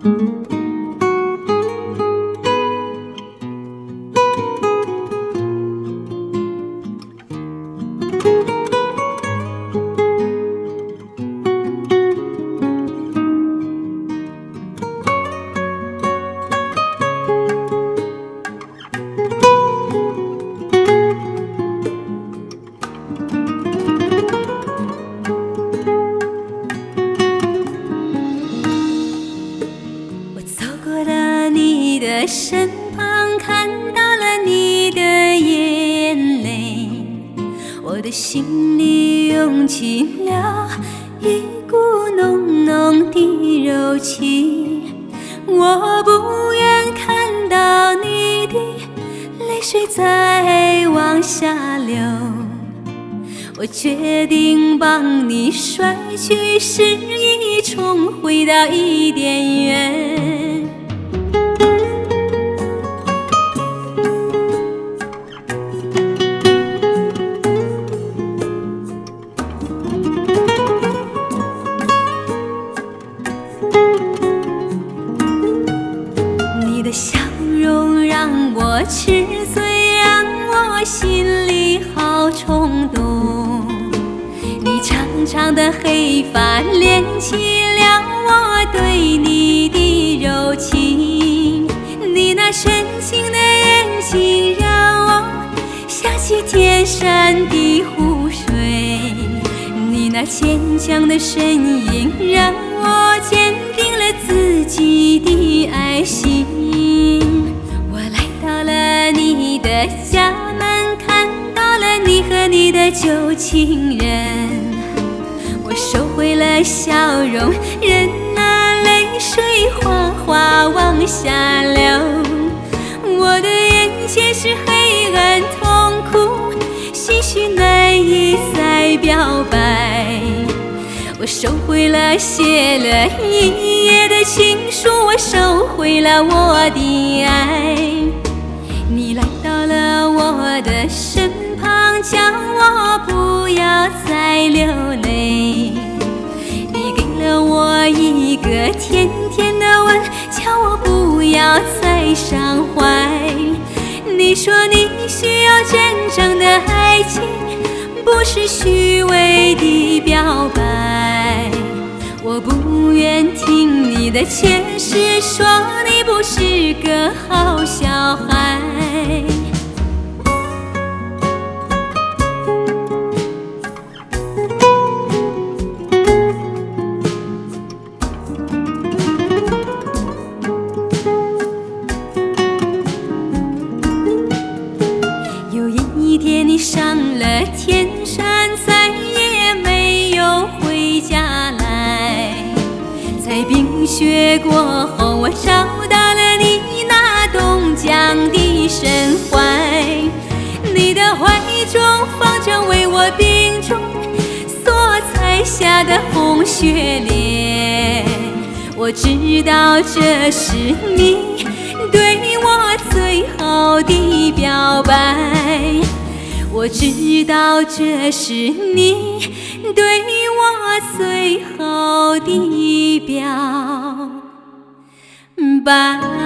身旁看到了你的眼泪，我的心里涌起了一股浓浓的柔情。我不愿看到你的泪水再往下流，我决定帮你甩去失意，重回到伊甸园。你的笑容让我痴醉，让我心里好冲动。你长长的黑发连起了我对你的柔情，你那深情的眼睛让我想起天山的湖水，你那坚强的身影让我坚定了自己的爱心。我来到了你的家门，看到了你和你的旧情人，我收回了笑容，任那泪水哗哗往下流。我的眼前是黑暗痛苦，心绪难以再表白。我收回了写了一夜的情书，我收回了我的爱。你来到了我的身旁，叫我不要再流泪。你给了我一个甜甜的吻，叫我不要再伤怀。你说你需要真正的爱情，不是虚伪的表白。我不愿听你的诠释，说你不是个好小孩。有一天你上了天山，再也没有回家来。在冰雪过后，我找到了你那冻僵的身怀，你的怀中放着为我冰中所采下的红雪莲。我知道这是你对我最好的表白，我知道这是你对我最好的表白。